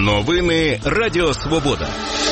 Новини Радіо Свобода.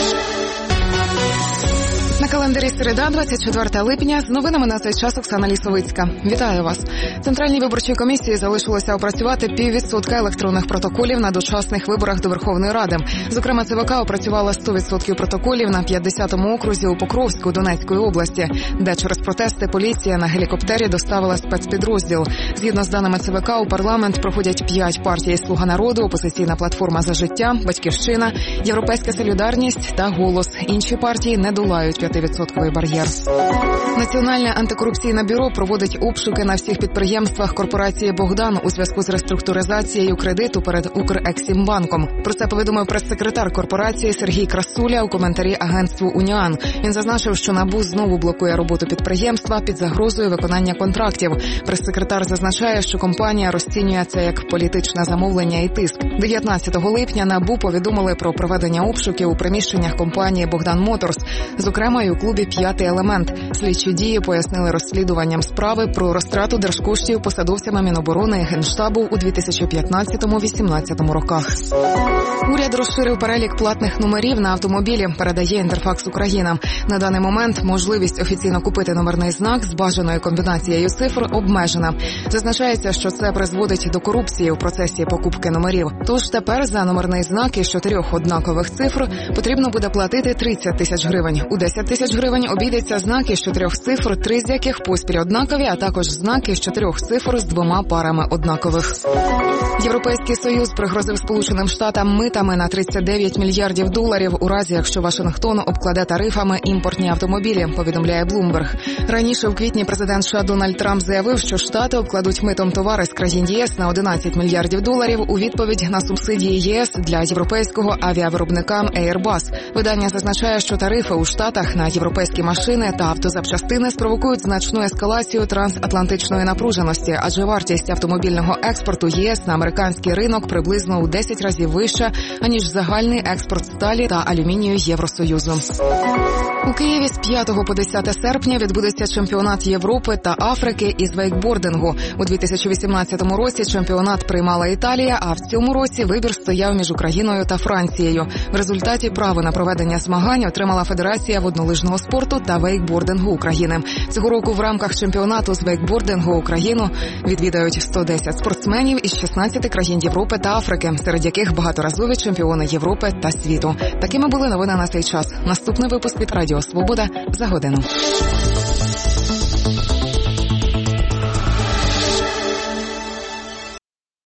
На календарі середа, 24 липня. З новинами на цей час Оксана Лісовицька. Вітаю вас. Центральній виборчій комісії залишилося опрацювати 0,5% електронних протоколів на дочасних виборах до Верховної Ради. Зокрема, ЦВК опрацювала 100% протоколів на 50-му окрузі у Покровську Донецької області, де через протести поліція на гелікоптері доставила спецпідрозділ. Згідно з даними ЦВК, у парламент проходять 5 партій: «Слуга народу», «Опозиційна платформа за життя», «Батьківщина», «Європейська солідарність» та «Голос». Інші партії не долають 5% бар'єр. Національне антикорупційне бюро проводить обшуки на всіх підприємствах корпорації «Богдан» у зв'язку з реструктуризацією кредиту перед Укрексімбанком. Про це повідомив прес-секретар корпорації Сергій Красуля у коментарі агентству «Уніан». Він зазначив, що НАБУ знову блокує роботу підприємства під загрозою виконання контрактів. Прес-секретар зазначає, що компанія розцінює це як політичне замовлення і тиск. 19 липня НАБУ повідомили про проведення обшуків у приміщеннях компанії «Богдан Моторс», зокрема і у клубі «П'ятий елемент». Слідчі дії пояснили розслідуванням справи про розтрату держкоштів посадовцями Міноборони і Генштабу у 2015-2018 роках. Уряд розширив перелік платних номерів на автомобілі, передає Інтерфакс Україна. На даний момент можливість офіційно купити номерний знак з бажаною комбінацією цифр обмежена. Зазначається, що це призводить до корупції у процесі покупки номерів. Тож тепер за номерний знак із 4 однакових цифр потрібно буде платити 30 тисяч гривень. У 10 тисяч гривень обійдеться знаки з 4 цифр, 3 з яких поспіль однакові, а також знаки з 4 цифр з 2 парами однакових. Європейський Союз пригрозив Сполученим Штатам митами на $39 мільярдів у разі, якщо Вашингтон обкладе тарифами імпортні автомобілі, повідомляє Bloomberg. Раніше в квітні президент США Дональд Трамп заявив, що Штати обкладуть митом товари з країн ЄС на $11 мільярдів у відповідь на субсидії ЄС для європейського авіавиробника Airbus. Видання зазначає, що тарифи у Штатах на європейські машини та автозапчастини спровокують значну ескалацію трансатлантичної напруженості, адже вартість автомобільного експорту ЄС на американський ринок приблизно у 10 разів вища, аніж загальний експорт сталі та алюмінію Євросоюзу. У Києві з 5 по 10 серпня відбудеться чемпіонат Європи та Африки із вейкбордингу. У 2018 році чемпіонат приймала Італія, а в цьому році вибір стояв між Україною та Францією. В результаті право на проведення змагань отримала Федерація воднолижного спорту та вейкбордингу України. Цього року в рамках чемпіонату з вейкбордингу Україну відвідають 110 спортсменів із 16 країн Європи та Африки, серед яких багаторазові чемпіони Європи та світу. Такими були новини на цей час. Наступний випуск від Радіо Свобода за годину.